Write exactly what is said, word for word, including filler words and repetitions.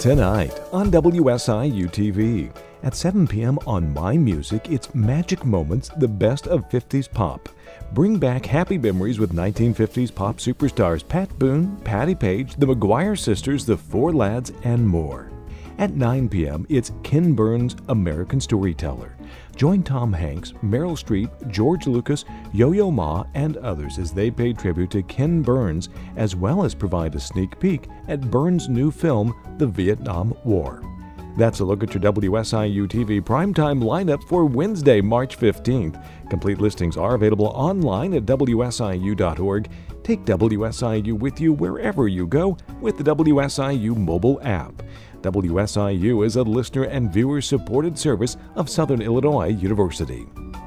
Tonight on W S I U T V. At seven p m on My Music, it's Magic Moments, the best of fifties pop. Bring back happy memories with nineteen fifties pop superstars Pat Boone, Patti Page, the McGuire Sisters, the Four Lads, and more. At nine p m, it's Ken Burns' American Storyteller. Join Tom Hanks, Meryl Streep, George Lucas, Yo-Yo Ma, and others as they pay tribute to Ken Burns, as well as provide a sneak peek at Burns' new film, The Vietnam War. That's a look at your W S I U T V primetime lineup for Wednesday, March fifteenth. Complete listings are available online at W S I U dot org. Take W S I U with you wherever you go with the W S I U mobile app. W S I U is a listener and viewer-supported service of Southern Illinois University.